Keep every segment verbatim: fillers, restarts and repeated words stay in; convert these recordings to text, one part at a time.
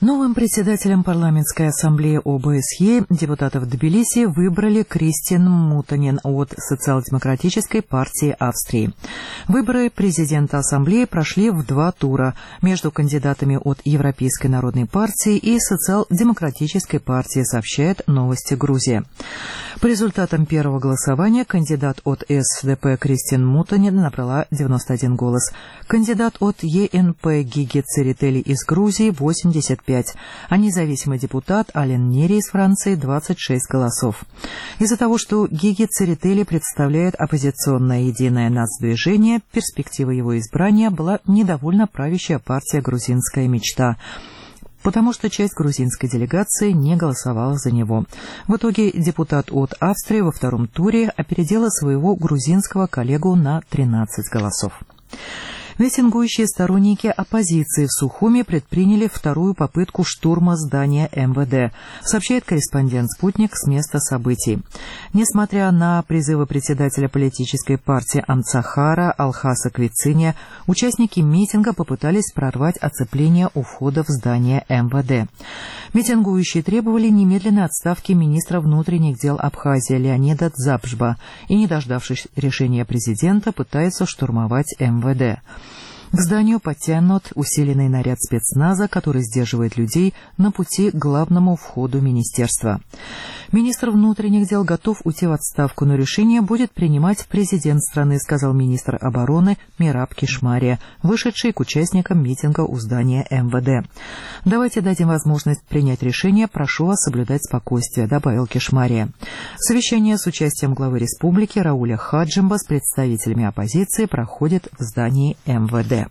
Новым председателем парламентской ассамблеи О Бэ Эс Е депутатов Тбилиси выбрали Кристин Мутанен от Социал-демократической партии Австрии. Выборы президента ассамблеи прошли в два тура между кандидатами от Европейской народной партии и Социал-демократической партии, сообщает «Новости Грузия». По результатам первого голосования кандидат от Эс Дэ Пэ Кристин Мутанен набрала девяносто один голос. Кандидат от Е Эн Пэ Гиги Церетели из Грузии – восемьдесят пять, а независимый депутат Ален Нери из Франции – двадцать шесть голосов. Из-за того, что Гиги Церетели представляет оппозиционное единое нацдвижение, перспектива его избрания была недовольна правящая партия «Грузинская мечта», потому что часть грузинской делегации не голосовала за него. В итоге депутат от Австрии во втором туре опередила своего грузинского коллегу на тринадцать голосов. Митингующие сторонники оппозиции в Сухуми предприняли вторую попытку штурма здания Эм Вэ Дэ, сообщает корреспондент «Спутник» с места событий. Несмотря на призывы председателя политической партии Амцахара Алхаса Квициния, участники митинга попытались прорвать оцепление у входа в здание Эм Вэ Дэ. Митингующие требовали немедленной отставки министра внутренних дел Абхазии Леонида Дзабжба и, не дождавшись решения президента, пытаются штурмовать Эм Вэ Дэ. К зданию подтянут усиленный наряд спецназа, который сдерживает людей на пути к главному входу министерства. Министр внутренних дел готов уйти в отставку, но решение будет принимать президент страны, сказал министр обороны Мираб Кишмария, вышедший к участникам митинга у здания Эм Вэ Дэ. «Давайте дадим возможность принять решение, прошу вас соблюдать спокойствие», добавил Кишмария. Совещание с участием главы республики Рауля Хаджимба с представителями оппозиции проходит в здании Эм Вэ Дэ.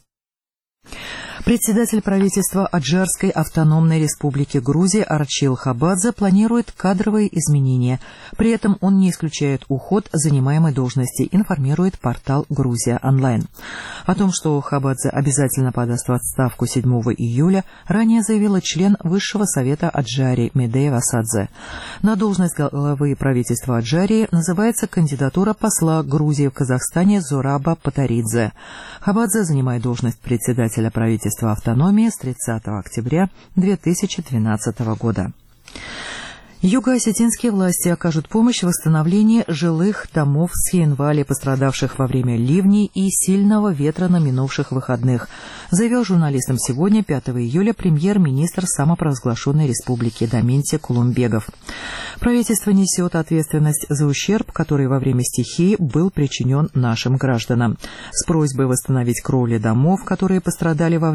Председатель правительства Аджарской автономной республики Грузии Арчил Хабадзе планирует кадровые изменения. При этом он не исключает уход занимаемой должности, информирует портал «Грузия онлайн». О том, что Хабадзе обязательно подаст в отставку седьмого июля, ранее заявила член Высшего совета Аджарии Медея Васадзе. На должность главы правительства Аджарии называется кандидатура посла Грузии в Казахстане Зураба Патаридзе. Хабадзе занимает должность председателя правительства автономии с тридцатого октября две тысячи двенадцатого года. Юго-осетинские власти окажут помощь в восстановлении жилых домов в Схиенвале, пострадавших во время ливней и сильного ветра на минувших выходных, заявил журналистам сегодня, пятого июля, премьер-министр самопровозглашенной республики Даминти Кулумбегов. Правительство несет ответственность за ущерб, который во время стихии был причинен нашим гражданам. С просьбой восстановить кровли домов, которые пострадали во время